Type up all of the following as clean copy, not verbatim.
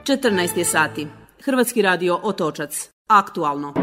14 je sati. Hrvatski radio Otočac. Aktualno.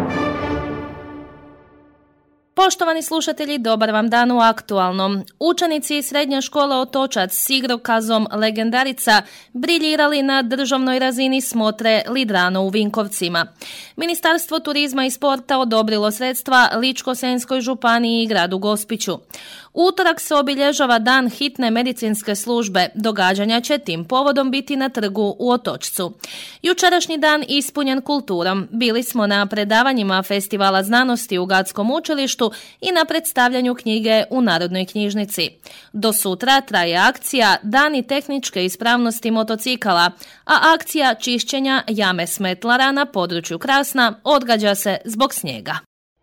Poštovani slušatelji, dobar vam dan u Aktualnom. Učenici Srednje škole Otočac s igrokazom Legendarica briljirali na državnoj razini smotre Lidrano u Vinkovcima. Ministarstvo turizma i sporta odobrilo sredstva Ličko-senjskoj županiji i gradu Gospiću. U utorak se obilježava dan hitne medicinske službe. Događanja će tim povodom biti na trgu u Otočcu. Jučerašnji dan ispunjen kulturom. Bili smo na predavanjima Festivala znanosti u Gatskom učilištu i na predstavljanju knjige u Narodnoj knjižnici. Do sutra traje akcija Dani tehničke ispravnosti motocikala, a akcija čišćenja jame Smetlara na području Krasna odgađa se zbog snijega.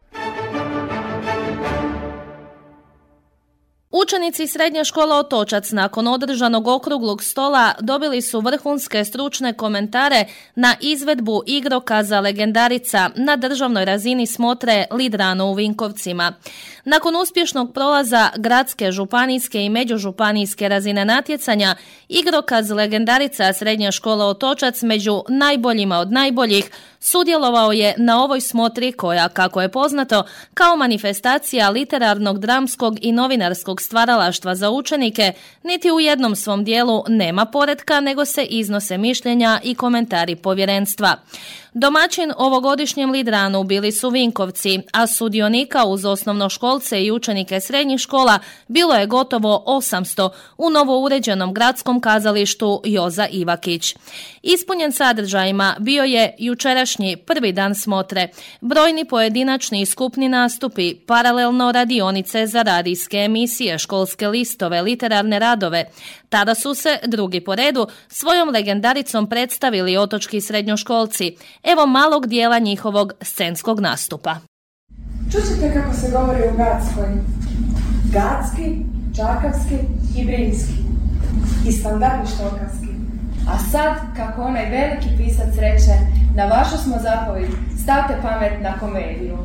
Učenici Srednje škole Otočac nakon održanog okruglog stola dobili su vrhunske stručne komentare na izvedbu igrokaza Legendarica na državnoj razini smotre Lidrano u Vinkovcima. Nakon uspješnog prolaza gradske, županijske i međužupanijske razine natjecanja, igrokaz Legendarica Srednje škole Otočac među najboljima od najboljih sudjelovao je na ovoj smotri koja, kako je poznato, kao manifestacija literarnog, dramskog i novinarskog stvaralaštva za učenike, niti u jednom svom dijelu nema poretka, nego se iznose mišljenja i komentari povjerenstva. Domaćin ovogodišnjem Lidranu bili su Vinkovci, a sudionika uz osnovnoškolce i učenike srednjih škola bilo je gotovo 800 u novouređenom gradskom kazalištu Joza Ivakić. Ispunjen sadržajima bio je jučerašnji prvi dan smotre, brojni pojedinačni i skupni nastupi, paralelno radionice za radijske emisije, školske listove, literarne radove. Tada su se, drugi po redu, svojom legendaricom predstavili otočki srednjoškolci. Evo malog dijela njihovog scenskog nastupa. Čućete kako se govori u Gatskoj. Gatski, čakavski i brinski. I standardni štokavski. A sad, kako onaj veliki pisac reče, na vašu smo zapovjed, stavte pamet na komediju.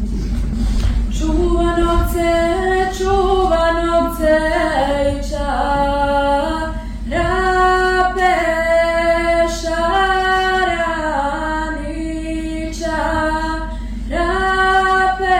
Čuva novce i čarape šarani čarape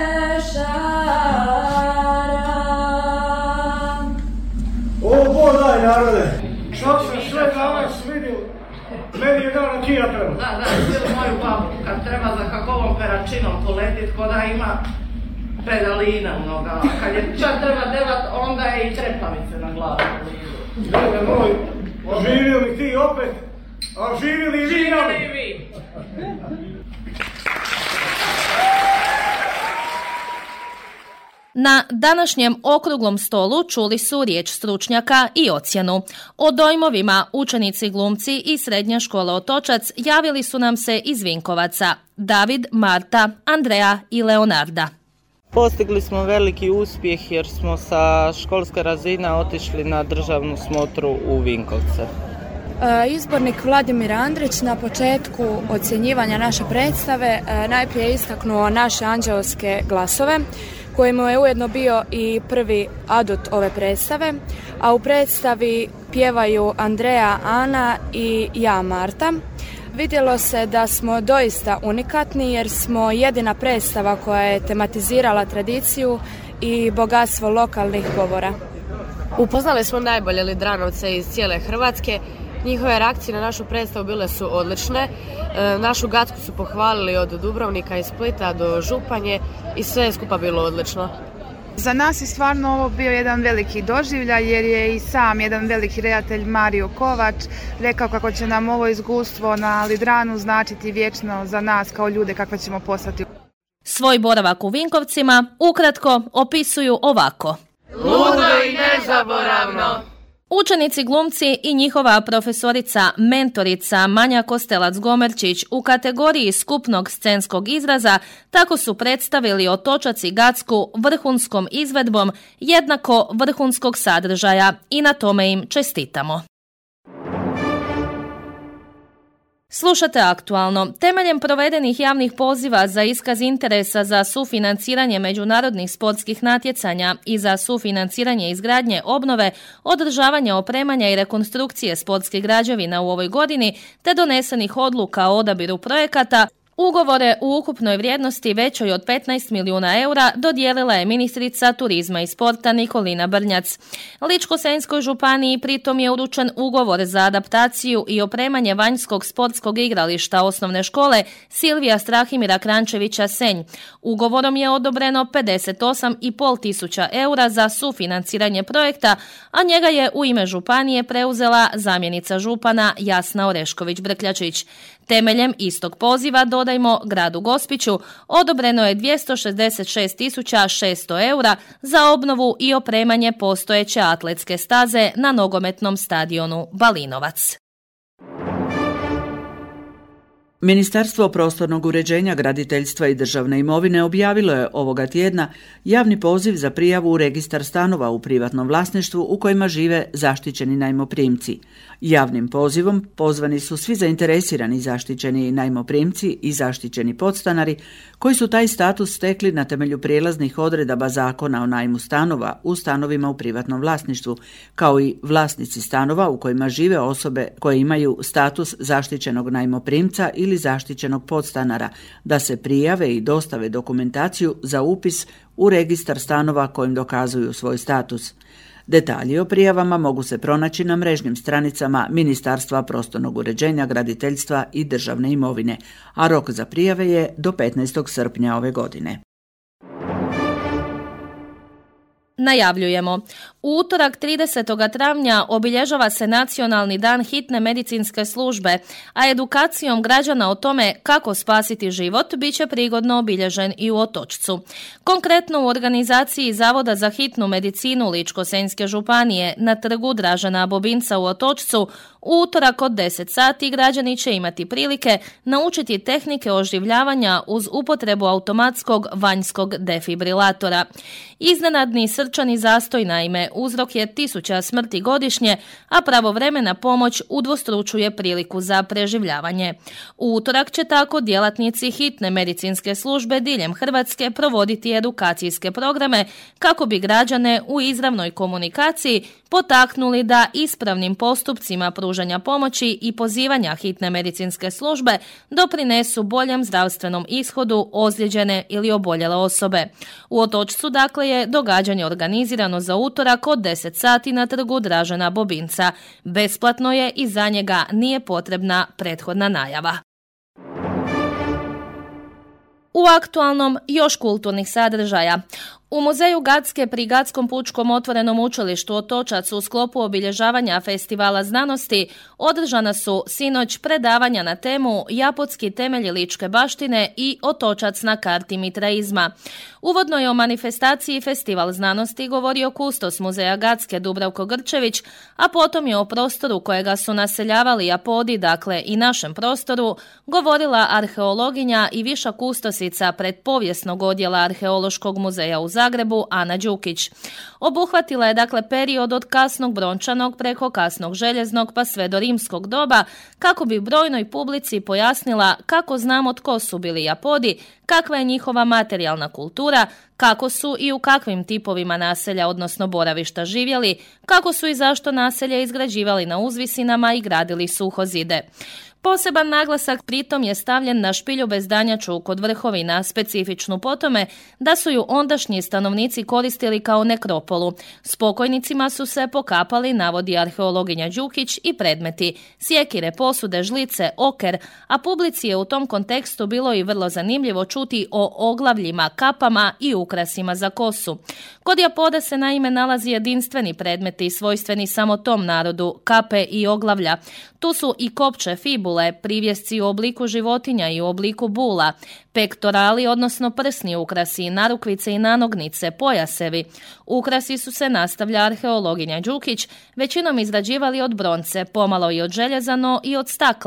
šaran. O bodaj narode, što sam sve danas vidio, meni je dana kija treba. Da, cijelu moju babu, kad treba za kakovom peračinom poletit, ko da ima pedalina u nogama. Kad je čak treba devat, onda je i trepavice na glavu. Dede moj, oživio mi ti opet, a živjeli i vi nami. Na današnjem okruglom stolu čuli su riječ stručnjaka i ocjenu. O dojmovima učenici glumci i Srednje škole Otočac javili su nam se iz Vinkovaca. David, Marta, Andreja i Leonarda. Postigli smo veliki uspjeh jer smo sa školske razine otišli na državnu smotru u Vinkovce. Izbornik Vladimir Andrić na početku ocjenjivanja naše predstave najprije istaknuo naše anđeoske glasove, kojemu je ujedno bio i prvi adut ove predstave, a u predstavi pjevaju Andreja, Ana i ja, Marta. Vidjelo se da smo doista unikatni jer smo jedina predstava koja je tematizirala tradiciju i bogatstvo lokalnih govora. Upoznali smo najbolje Lidranovce iz cijele Hrvatske. Njihove reakcije na našu predstavu bile su odlične. Našu Gatsku su pohvalili od Dubrovnika i Splita do Županje i sve je skupa bilo odlično. Za nas je stvarno ovo bio jedan veliki doživljaj jer je i sam jedan veliki redatelj Mario Kovač rekao kako će nam ovo iskustvo na Lidranu značiti vječno za nas kao ljude kakve ćemo postati. Svoj boravak u Vinkovcima ukratko opisuju ovako. Ludo i nezaboravno! Učenici glumci i njihova profesorica, mentorica Manja Kostelac-Gomerčić u kategoriji skupnog scenskog izraza tako su predstavili Otočac i Gatsku vrhunskom izvedbom jednako vrhunskog sadržaja i na tome im čestitamo. Slušate Aktualno. Temeljem provedenih javnih poziva za iskaz interesa za sufinanciranje međunarodnih sportskih natjecanja i za sufinanciranje izgradnje, obnove, održavanja, opremanja i rekonstrukcije sportskih građevina u ovoj godini, te donesenih odluka o odabiru projekata, ugovore u ukupnoj vrijednosti većoj od 15 milijuna eura dodijelila je ministrica turizma i sporta Nikolina Brnjac. Ličko-senjskoj županiji pritom je uručen ugovor za adaptaciju i opremanje vanjskog sportskog igrališta osnovne škole Silvija Strahimira Krančevića Senj. Ugovorom je odobreno 58,5 tisuća eura za sufinanciranje projekta, a njega je u ime županije preuzela zamjenica župana Jasna Orešković-Brkljačić. Temeljem istog poziva, dodajmo, gradu Gospiću odobreno je 266.600 eura za obnovu i opremanje postojeće atletske staze na nogometnom stadionu Balinovac. Ministarstvo prostornog uređenja, graditeljstva i državne imovine objavilo je ovoga tjedna javni poziv za prijavu u registar stanova u privatnom vlasništvu u kojima žive zaštićeni najmoprimci. Javnim pozivom pozvani su svi zainteresirani zaštićeni najmoprimci i zaštićeni podstanari koji su taj status stekli na temelju prijelaznih odredaba Zakona o najmu stanova u stanovima u privatnom vlasništvu, kao i vlasnici stanova u kojima žive osobe koje imaju status zaštićenog najmoprimca ili zaštićenog podstanara, da se prijave i dostave dokumentaciju za upis u registar stanova kojim dokazuju svoj status. Detalji o prijavama mogu se pronaći na mrežnim stranicama Ministarstva prostornog uređenja, graditeljstva i državne imovine, a rok za prijave je do 15. srpnja ove godine. Najavljujemo. U utorak 30. travnja obilježava se Nacionalni dan hitne medicinske službe, a edukacijom građana o tome kako spasiti život bit će prigodno obilježen i u Otočcu. Konkretno u organizaciji Zavoda za hitnu medicinu Ličko-senjske županije na trgu Dražena Bobinca u Otočcu u utorak od 10 sati građani će imati prilike naučiti tehnike oživljavanja uz upotrebu automatskog vanjskog defibrilatora. Iznenadni srčani zastoj, naime, uzrok je 1000 smrti godišnje, a pravovremena pomoć udvostručuje priliku za preživljavanje. U utorak će tako djelatnici hitne medicinske službe diljem Hrvatske provoditi edukacijske programe kako bi građane u izravnoj komunikaciji potaknuli da ispravnim postupcima pružanja pomoći i pozivanja hitne medicinske službe doprinesu boljem zdravstvenom ishodu ozlijeđene ili oboljele osobe. U Otočcu dakle je događanje organizirano za utorak od 10 sati na trgu Dražena Bobinca. Besplatno je i za njega nije potrebna prethodna najava. U Aktualnom još kulturnih sadržaja. U muzeju Gacke pri Gatskom pučkom otvorenom učilištu Otočac u sklopu obilježavanja Festivala znanosti održana su sinoć predavanja na temu Japotski temelji ličke baštine i Otočac na karti mitraizma. Uvodno je o manifestaciji Festival znanosti govorio kustos muzeja Gacke Dubravko Grčević, a potom je o prostoru kojega su naseljavali Japodi, dakle i našem prostoru, govorila arheologinja i viša kustosica predpovijesnog odjela Arheološkog muzeja u Zagrebu Ana Đukić. Obuhvatila je dakle period od kasnog brončanog preko kasnog željeznog pa sve do rimskog doba kako bi brojnoj publici pojasnila kako znamo tko su bili Japodi, kakva je njihova materijalna kultura, kako su i u kakvim tipovima naselja odnosno boravišta živjeli, kako su i zašto naselje izgrađivali na uzvisinama i gradili suhozide. Poseban naglasak pritom je stavljen na Špiljubezdanjaču kod Vrhovina, specifičnu po tome da su ju ondašnji stanovnici koristili kao nekropolu. S pokojnicima su se pokapali, navodi arheologinja Đukić, i predmeti, sjekire, posude, žlice, oker, a publici je u tom kontekstu bilo i vrlo zanimljivo čuti o oglavljima, kapama i ukrasima za kosu. Kod Japoda se naime nalazi jedinstveni predmeti svojstveni samo tom narodu, kape i oglavlja. Tu su i kopče, fibule, privjesci u obliku životinja i u obliku bula, pektorali, odnosno prsni ukrasi, narukvice i nanognice, pojasevi. Ukrasi su se, nastavlja arheologinja Đukić, većinom izrađivali od bronce, pomalo i od željeza, no i od stakla,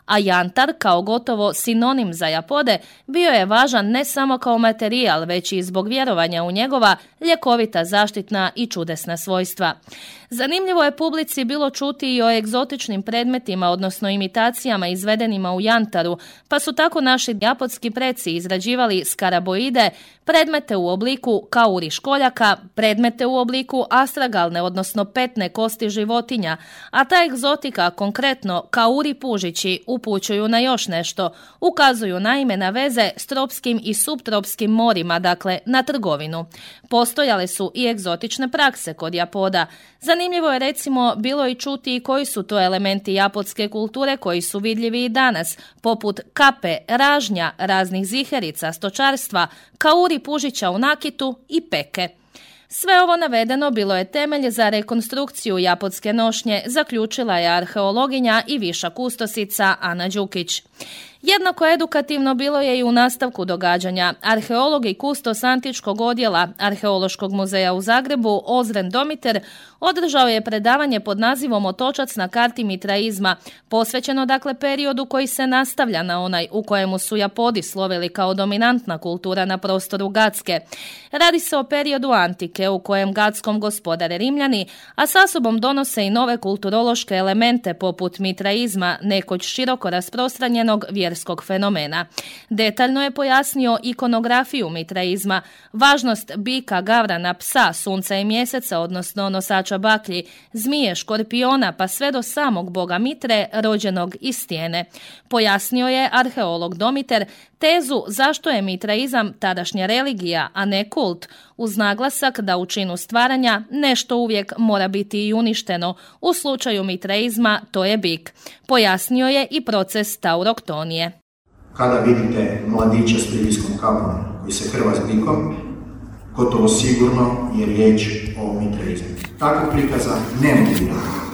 a jantar kao gotovo sinonim za japode bio je važan ne samo kao materijal, već i zbog vjerovanja u njegova ljekovita, zaštitna i čudesna svojstva. Zanimljivo je publici bilo čuti i o egzotičnim predmetima, odnosno imitacijama izvedenima u jantaru, pa su tako naši japodski preci izrađivali skaraboide, predmete u obliku kauri školjaka, predmete u obliku astragalne, odnosno petne kosti životinja, a ta egzotika, konkretno kauri pužići, upućuju na još nešto, ukazuju naime na veze s tropskim i subtropskim morima, dakle na trgovinu. Postojale su i egzotične prakse kod Japoda. Zanimljivo je recimo bilo i čuti koji su to elementi japodske kulture koji su vidljivi i danas, poput kape, ražnja, raznih ziherica, stočarstva, kauri pužića u nakitu i peke. Sve ovo navedeno bilo je temelj za rekonstrukciju japodske nošnje, zaključila je arheologinja i viša kustosica Ana Đukić. Jednako edukativno bilo je i u nastavku događanja. Arheolog i kustos antičkog odjela Arheološkog muzeja u Zagrebu, Ozren Domiter, održao je predavanje pod nazivom Otočac na karti mitraizma, posvećeno dakle periodu koji se nastavlja na onaj u kojemu su Japodi slovili kao dominantna kultura na prostoru Gatske. Radi se o periodu antike u kojem Gatskom gospodare Rimljani, a sa sobom donose i nove kulturološke elemente poput mitraizma, nekoć široko rasprostranjenog vjerskog fenomena. Detaljno je pojasnio ikonografiju mitraizma, važnost bika, gavrana, psa, sunca i mjeseca, odnosno nosača baklji, zmije, škorpiona, pa sve do samog boga Mitre, rođenog iz stijene. Pojasnio je arheolog Domiter tezu zašto je mitraizam tadašnja religija, a ne kult, uz naglasak da u činu stvaranja nešto uvijek mora biti i uništeno. U slučaju mitraizma to je bik. Pojasnio je i proces tauroktonije. Kada vidite mladića s pribijskom kapom koji se hrva s bikom, gotovo sigurno je riječ o mitraizmu. Takvog prikaza nema bilo.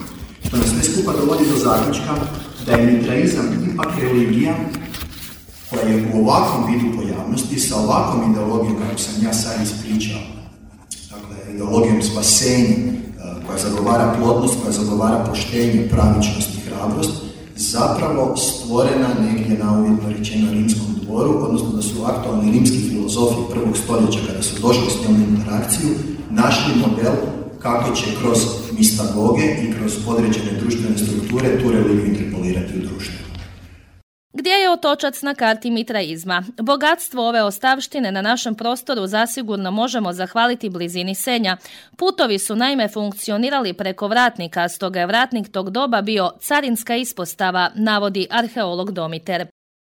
To nas sve skupa dovodi do zaključka da je mitraizam ipak religija koja je u ovakvom vidu pojavnosti, sa ovakvom ideologijom kako sam ja sad ispričao, dakle ideologijom spasenja, koja zagovara plodnost, koja zagovara poštenje, pravičnost i hrabrost, zapravo stvorena negdje na uvjetno rečeno rimskom dvoru, odnosno da su aktualni rimski filozofi prvog stoljeća, kada su došli s njom interakciju, našli model kako će kroz mistagoge i kroz određene društvene strukture tu religiju interpolirati u društvu. Gdje je otočac na karti mitraizma? Bogatstvo ove ostavštine na našem prostoru zasigurno možemo zahvaliti blizini Senja. Putovi su naime funkcionirali preko vratnika, stoga je vratnik tog doba bio carinska ispostava, navodi arheolog Domiter.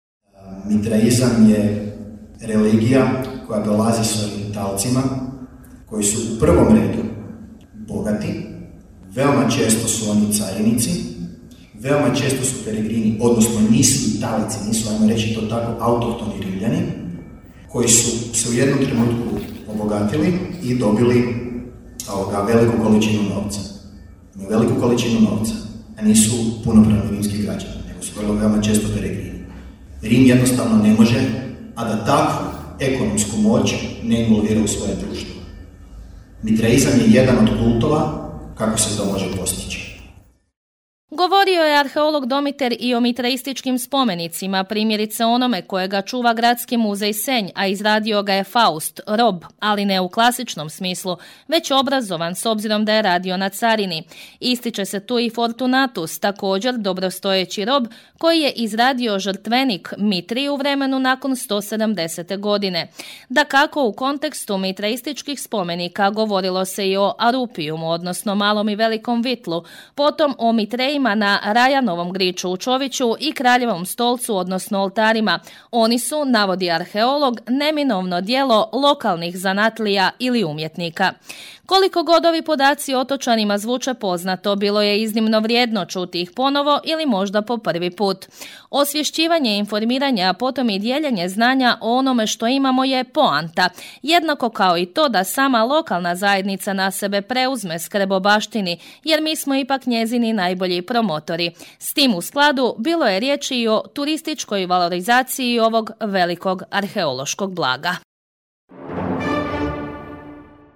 Mitraizam je religija koja dolazi s orijentalcima, koji su u prvom redu bogati, veoma često su oni carinici, veoma često su peregrini, odnosno nisu Italici, nisu, ajmo reći to tako, autohtoni Rimljani, koji su se u jednom trenutku obogatili i dobili veliku količinu novca. Veliku količinu novca, a nisu punopravni rimski građani, nego su veoma često peregrini. Rim jednostavno ne može, a da takvu ekonomsku moć ne involvira u svoje društvo. Mitraizam je jedan od kultova kako se to može postići. Govorio je arheolog Domiter i o mitraističkim spomenicima, primjerice onome kojega čuva Gradski muzej Senj, a izradio ga je Faust, rob, ali ne u klasičnom smislu, već obrazovan s obzirom da je radio na carini. Ističe se tu i Fortunatus, također dobrostojeći rob, koji je izradio žrtvenik Mitri u vremenu nakon 170. godine. Dakako, u kontekstu mitraističkih spomenika govorilo se i o Arupijumu, odnosno malom i velikom vitlu, potom o Mitrejima na Rajanovom griču u Čoviću i Kraljevom stolcu, odnosno oltarima. Oni su, navodi arheolog, neminovno djelo lokalnih zanatlija ili umjetnika. Koliko god ovi podaci otočanima zvuče poznato, bilo je iznimno vrijedno čuti ih ponovo ili možda po prvi put. Osvješćivanje, informiranje, a potom i dijeljenje znanja o onome što imamo je poanta, jednako kao i to da sama lokalna zajednica na sebe preuzme skrb o baštini, jer mi smo ipak njezini najbolji promotori. S tim u skladu bilo je riječi i o turističkoj valorizaciji ovog velikog arheološkog blaga.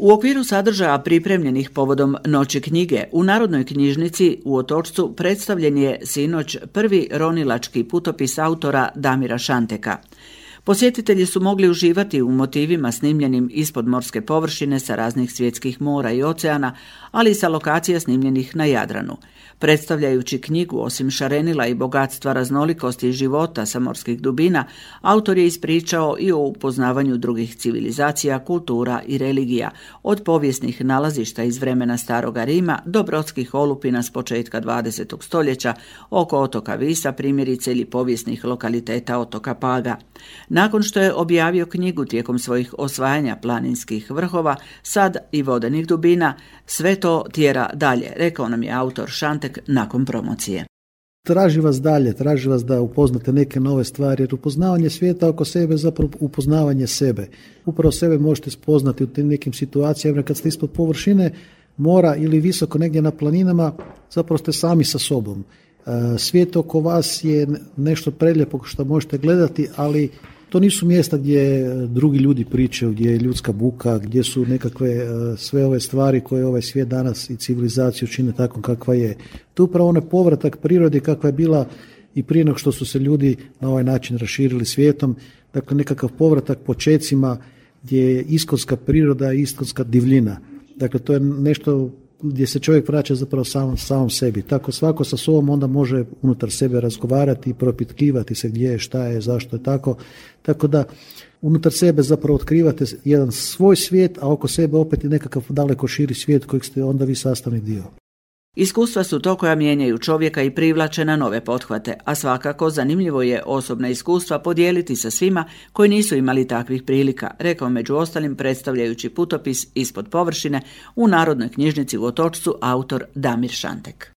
U okviru sadržaja pripremljenih povodom Noći knjige u Narodnoj knjižnici u Otočcu predstavljen je sinoć prvi ronilački putopis autora Damira Šanteka. Posjetitelji su mogli uživati u motivima snimljenim ispod morske površine sa raznih svjetskih mora i oceana, ali i sa lokacija snimljenih na Jadranu. Predstavljajući knjigu, osim šarenila i bogatstva raznolikosti i života sa morskih dubina, autor je ispričao i o upoznavanju drugih civilizacija, kultura i religija, od povijesnih nalazišta iz vremena Staroga Rima do brodskih olupina s početka 20. stoljeća, oko otoka Visa primjerice ili povijesnih lokaliteta otoka Paga. Nakon što je objavio knjigu tijekom svojih osvajanja planinskih vrhova, sad i vodenih dubina, sve to tjera dalje, rekao nam je autor Šantek nakon promocije. Traži vas dalje, traži vas da upoznate neke nove stvari, jer upoznavanje svijeta oko sebe je zapravo upoznavanje sebe. Upravo sebe možete spoznati u tim nekim situacijama, kad ste ispod površine mora ili visoko negdje na planinama, zapravo ste sami sa sobom. Svijet oko vas je nešto prelijepo što možete gledati, ali to nisu mjesta gdje drugi ljudi pričaju, gdje je ljudska buka, gdje su nekakve sve ove stvari koje ovaj svijet danas i civilizaciju čine tako kakva je. To je upravo onaj povratak prirodi kakva je bila i prije nego što su se ljudi na ovaj način raširili svijetom. Dakle, nekakav povratak počecima gdje je iskonska priroda i iskonska divljina. Dakle, to je nešto gdje se čovjek vraća zapravo samom sebi. Tako svako sa sobom onda može unutar sebe razgovarati i propitkivati se gdje je, šta je, zašto je tako. Tako da unutar sebe zapravo otkrivate jedan svoj svijet, a oko sebe opet i nekakav daleko širi svijet kojeg ste onda vi sastavni dio. Iskustva su to koja mijenjaju čovjeka i privlače na nove pothvate, a svakako zanimljivo je osobna iskustva podijeliti sa svima koji nisu imali takvih prilika, rekao među ostalim predstavljajući putopis ispod površine u Narodnoj knjižnici u Otočcu autor Damir Šantek.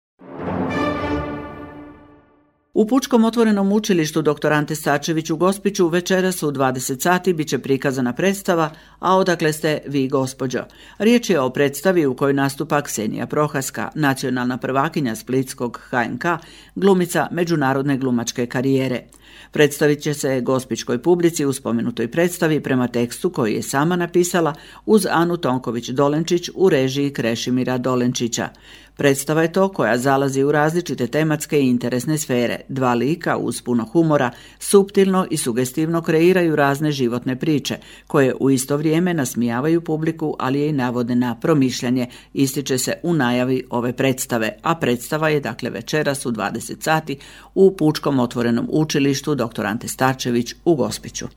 U Pučkom otvorenom učilištu dr. Ante Starčević u Gospiću večeras u 20 sati bit će prikazana predstava A odakle ste vi, gospođo. Riječ je o predstavi u kojoj nastupa Ksenija Prohaska, nacionalna prvakinja Splitskog HNK, glumica međunarodne glumačke karijere. Predstavit će se gospićkoj publici u spomenutoj predstavi prema tekstu koji je sama napisala uz Anu Tonković-Dolenčić u režiji Krešimira Dolenčića. Predstava je to koja zalazi u različite tematske i interesne sfere. Dva lika uz puno humora suptilno i sugestivno kreiraju razne životne priče, koje u isto vrijeme nasmijavaju publiku, ali je i navode na promišljanje, ističe se u najavi ove predstave, a predstava je dakle večeras u 20 sati u Pučkom otvorenom učilištu dr. Ante Starčević u Gospiću.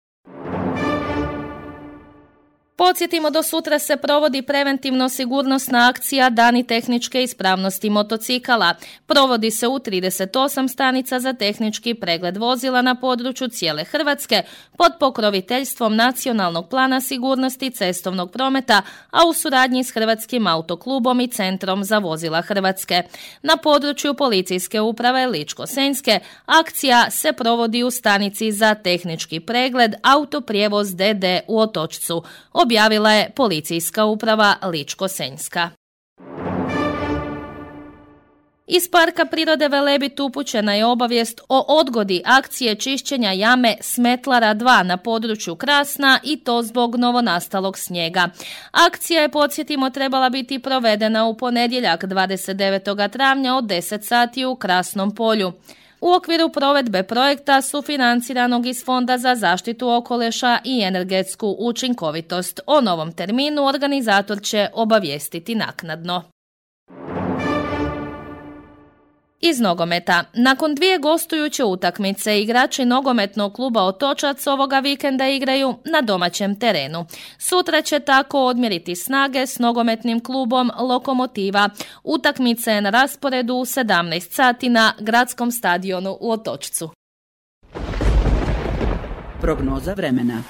Podsjetimo, do sutra se provodi preventivno sigurnosna akcija Dani tehničke ispravnosti motocikala. Provodi se u 38 stanica za tehnički pregled vozila na području cijele Hrvatske pod pokroviteljstvom Nacionalnog plana sigurnosti cestovnog prometa, a u suradnji s Hrvatskim autoklubom i Centrom za vozila Hrvatske. Na području policijske uprave Ličko-senjske akcija se provodi u stanici za tehnički pregled Autoprijevoz DD u Otočcu, objavila je policijska uprava Ličko-senjska. Iz Parka prirode Velebit upućena je obavijest o odgodi akcije čišćenja jame Smetlara 2 na području Krasna i to zbog novonastalog snijega. Akcija je, podsjetimo, trebala biti provedena u ponedjeljak 29. travnja od 10 sati u Krasnom polju. U okviru provedbe projekta sufinanciranog iz Fonda za zaštitu okoliša i energetsku učinkovitost. O novom terminu organizator će obavijestiti naknadno. Iz nogometa. Nakon 2 gostujuće utakmice igrači nogometnog kluba Otočac ovoga vikenda igraju na domaćem terenu. Sutra će tako odmjeriti snage s nogometnim klubom Lokomotiva. Utakmica je na rasporedu u 17 sati na gradskom stadionu u Otočcu. Prognoza vremena.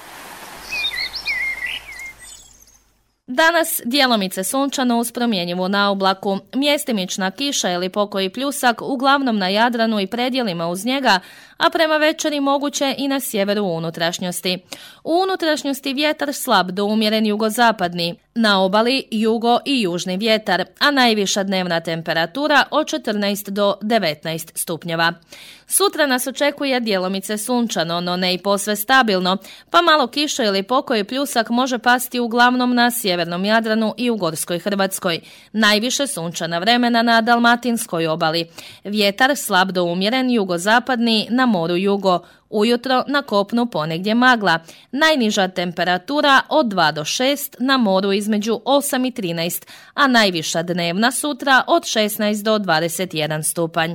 Danas djelomice sunčano uz promjenjivu naoblaku, mjestimična kiša ili pokoji pljusak uglavnom na Jadranu i predjelima uz njega, a prema večeri moguće i na sjeveru unutrašnjosti. U unutrašnjosti vjetar slab do umjeren jugozapadni, na obali jugo i južni vjetar, a najviša dnevna temperatura od 14 do 19 stupnjeva. Sutra nas očekuje djelomice sunčano, no ne i posve stabilno, pa malo kiše ili pokoji pljusak može pasti uglavnom na sjevernom Jadranu i u Gorskoj Hrvatskoj. Najviše sunčana vremena na Dalmatinskoj obali. Vjetar slab do umjeren jugozapadni, na moru jugo. Ujutro na kopnu ponegdje magla. Najniža temperatura od 2 do 6, na moru između 8 i 13, a najviša dnevna sutra od 16 do 21 stupanj.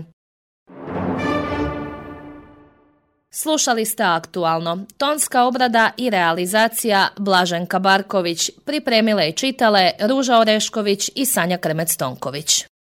Slušali ste Aktualno. Tonska obrada i realizacija Blaženka Barković. Pripremile i čitale Ruža Orešković i Sanja Krmec-Tonković.